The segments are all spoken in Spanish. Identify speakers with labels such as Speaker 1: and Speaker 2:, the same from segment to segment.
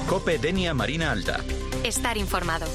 Speaker 1: COPE Denia Marina Alta.
Speaker 2: Estar informado.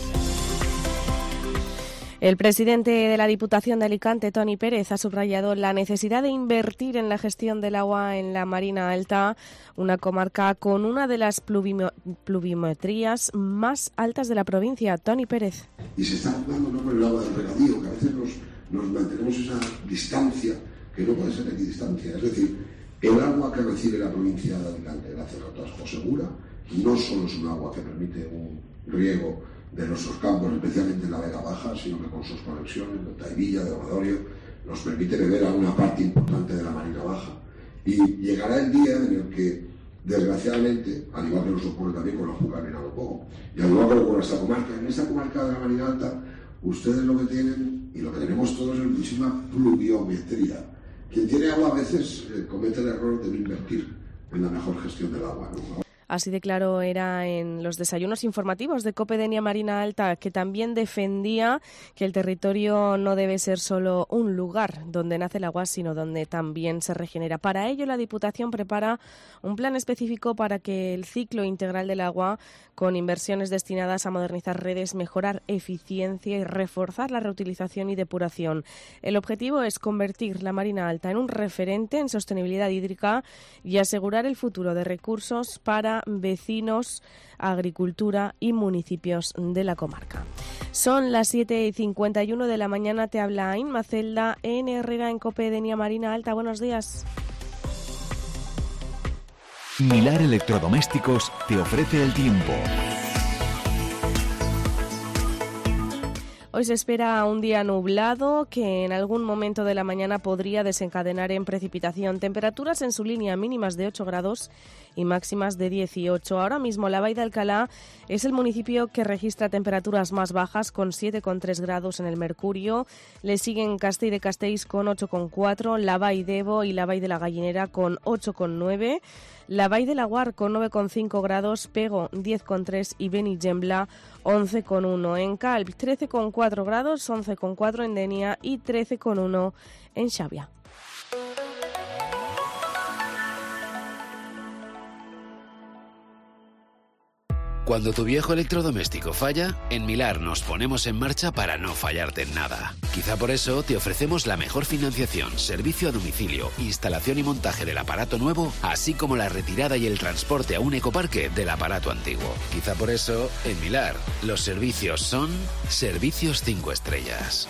Speaker 3: El presidente de la Diputación de Alicante, Toni Pérez, ha subrayado la necesidad de invertir en la gestión del agua en la Marina Alta, una comarca con una de las pluviometrías más altas de la provincia. Toni Pérez.
Speaker 4: Y se está jugando no por el agua del regadío, que a veces nos mantenemos esa distancia, que no puede ser equidistancia. Es decir, el agua que recibe la provincia de Alicante, gracias a Tasco Segura, no solo es un agua que permite un riego de nuestros campos, especialmente en la Vega Baja, sino que con sus conexiones de Taivilla, de Obradorio, nos permite beber a una parte importante de la Marina Baja. Y llegará el día en el que, desgraciadamente, al igual que nos ocurre también con la Júcar en Alopó, y al igual que ocurre en esta comarca, en esta comarca de la Marina Alta, ustedes lo que tienen, y lo que tenemos todos, es muchísima pluviometría. Quien tiene agua a veces comete el error de no invertir en la mejor gestión del agua, ¿no?
Speaker 3: Así de claro era en los desayunos informativos de COPE Denia Marina Alta, que también defendía que el territorio no debe ser solo un lugar donde nace el agua, sino donde también se regenera. Para ello, la Diputación prepara un plan específico para que el ciclo integral del agua, con inversiones destinadas a modernizar redes, mejorar eficiencia y reforzar la reutilización y depuración. El objetivo es convertir la Marina Alta en un referente en sostenibilidad hídrica y asegurar el futuro de recursos para vecinos, agricultura y municipios de la comarca. Son las 7:51 de la mañana. Te habla Inma Celda, N. Herrera en COPE Denia Marina Alta. Buenos días.
Speaker 5: Milar Electrodomésticos te ofrece el tiempo.
Speaker 3: Hoy se espera un día nublado que en algún momento de la mañana podría desencadenar en precipitación. Temperaturas en su línea mínimas de 8 grados y máximas de 18. Ahora mismo la Vall d'Alcalá es el municipio que registra temperaturas más bajas con 7,3 grados en el mercurio. Le siguen Castell de Castells con 8,4, la Vall d'Ebo y la Vall de la Gallinera con 8,9. La Vall de Laguar con 9,5 grados, Pego 10,3 y Benigembla 11,1. En Calp 13,4 grados, 11,4 en Denia y 13,1 en Xàbia.
Speaker 6: Cuando tu viejo electrodoméstico falla, en Milar nos ponemos en marcha para no fallarte en nada. Quizá por eso te ofrecemos la mejor financiación, servicio a domicilio, instalación y montaje del aparato nuevo, así como la retirada y el transporte a un ecoparque del aparato antiguo. Quizá por eso, en Milar, los servicios son servicios 5 estrellas.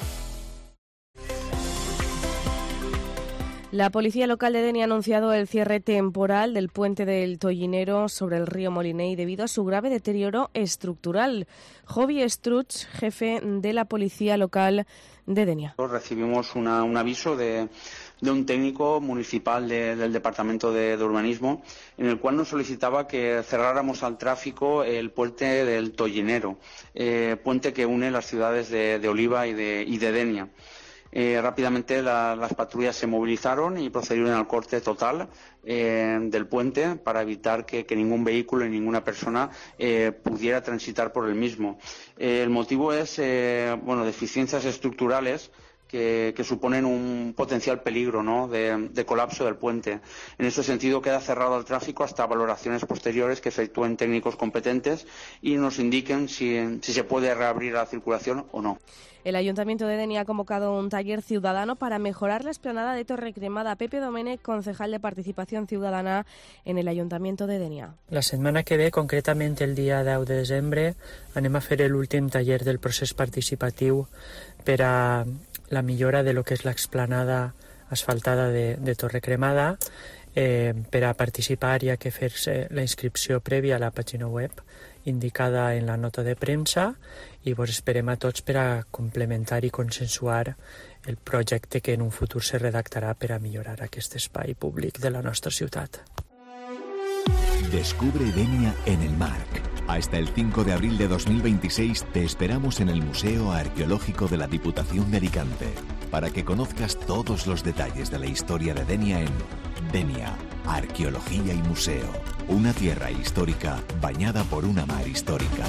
Speaker 3: La Policía Local de Denia ha anunciado el cierre temporal del puente del Tollinero sobre el río Moliney debido a su grave deterioro estructural. Jovi Struch, jefe de la Policía Local de Denia.
Speaker 7: Recibimos un aviso de un técnico municipal del Departamento de Urbanismo en el cual nos solicitaba que cerráramos al tráfico el puente del Tollinero, puente que une las ciudades de Oliva y de Denia. Rápidamente las patrullas se movilizaron y procedieron al corte total del puente para evitar que ningún vehículo y ninguna persona pudiera transitar por el mismo. El motivo es deficiencias estructurales que suponen un potencial peligro, ¿no?, de colapso del puente. En este sentido queda cerrado al tráfico hasta valoraciones posteriores que efectúen técnicos competentes y nos indiquen si se puede reabrir la circulación o no.
Speaker 3: El Ayuntamiento de Denia ha convocado un taller ciudadano para mejorar la explanada de Torre Cremada. Pepe Domènech, concejal de Participación Ciudadana en el Ayuntamiento de Denia.
Speaker 8: La setmana que ve, concretament el dia 10 de desembre, anem a fer l'últim taller del procés participatiu per a la millora de lo que és l'explanada asfaltada de Torre Cremada. Per a participar hi ha que fer-se la inscripció prèvia a la pàgina web indicada en la nota de premsa i vos esperem a tots per a complementar i consensuar el projecte que en un futur se redactarà per a millorar aquest espai públic de la nostra ciutat.
Speaker 5: Descubre Denia en el Marc. Hasta el 5 de abril de 2026 te esperamos en el Museo Arqueológico de la Diputación de Alicante para que conozcas todos los detalles de la historia de Denia en Denia, Arqueología y Museo. Una tierra histórica bañada por una mar histórica.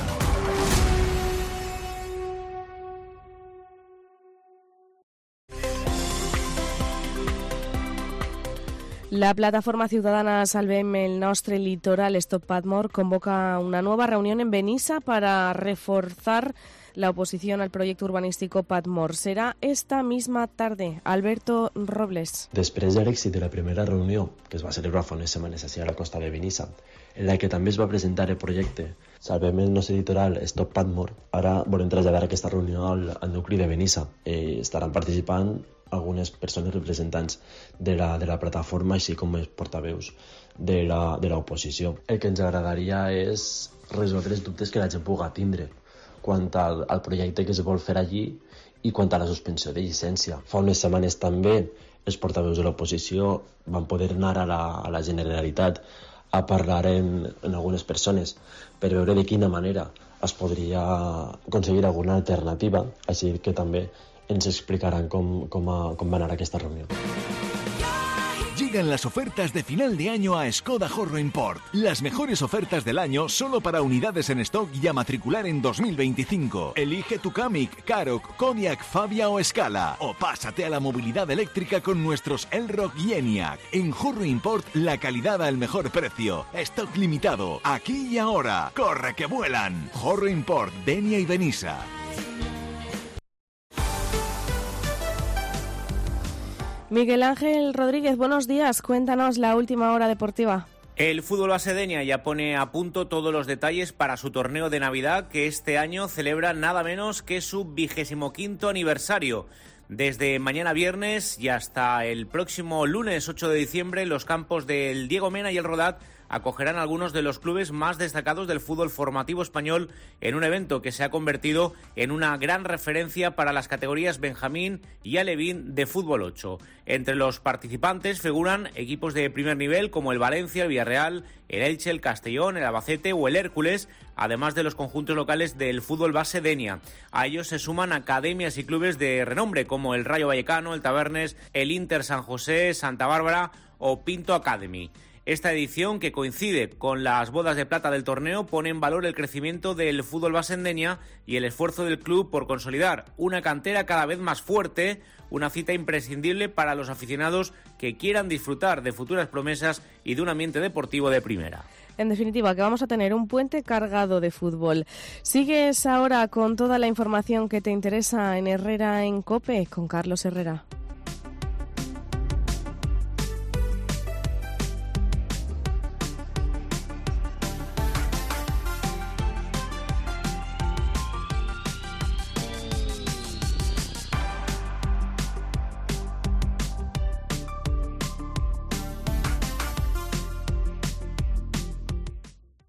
Speaker 3: La plataforma ciudadana Salvem el Nostre Litoral Stop Padmore convoca una nueva reunión en Benissa para reforzar la oposición al proyecto urbanístico Padmore. Serà esta misma tarde. Alberto Robles.
Speaker 1: Després de l'èxit de la primera reunió, que es va celebrar fa unes setmanes a la costa de Benissa, en la que també es va presentar el projecte Salvem el Nostre Litoral Stop Padmore, ara volem traslladar aquesta reunió al nucli de Benissa. Estaran participant algunes persones representants de la plataforma, així com els portaveus de l'oposició. El que ens agradaria és resoldre els dubtes que la gent pugui tindre quant al projecte que es vol fer allí i quant a la suspensió de llicència. Fa unes setmanes també els portaveus de l'oposició van poder anar a la Generalitat a parlar amb algunes persones per veure de quina manera es podria aconseguir alguna alternativa, així que també ens explicaran com va anar aquesta reunió.
Speaker 5: Llegan las ofertas de final de año a Skoda Horro Import. Las mejores ofertas del año solo para unidades en stock y a matricular en 2025. Elige tu Kamiq, Karoq, Kodiaq, Fabia o Scala. O pásate a la movilidad eléctrica con nuestros Elroq y Enyaq. En Horro Import, la calidad al mejor precio. Stock limitado. Aquí y ahora. ¡Corre que vuelan! Horro Import, Denia y Benissa.
Speaker 3: Miguel Ángel Rodríguez, buenos días. Cuéntanos la última hora deportiva.
Speaker 2: El fútbol base Denia ya pone a punto todos los detalles para su torneo de Navidad, que este año celebra nada menos que su 25º aniversario. Desde mañana viernes y hasta el próximo lunes 8 de diciembre, los campos del Diego Mena y el Rodat acogerán algunos de los clubes más destacados del fútbol formativo español en un evento que se ha convertido en una gran referencia para las categorías Benjamín y Alevín de fútbol 8. Entre los participantes figuran equipos de primer nivel como el Valencia, el Villarreal, el Elche, el Castellón, el Albacete o el Hércules, además de los conjuntos locales del fútbol base Denia. A ellos se suman academias y clubes de renombre como el Rayo Vallecano, el Tabernes, el Inter San José, Santa Bárbara o Pinto Academy. Esta edición, que coincide con las bodas de plata del torneo, pone en valor el crecimiento del fútbol base en Denia y el esfuerzo del club por consolidar una cantera cada vez más fuerte, una cita imprescindible para los aficionados que quieran disfrutar de futuras promesas y de un ambiente deportivo de primera.
Speaker 3: En definitiva, que vamos a tener un puente cargado de fútbol. Sigues ahora con toda la información que te interesa en Herrera en COPE con Carlos Herrera.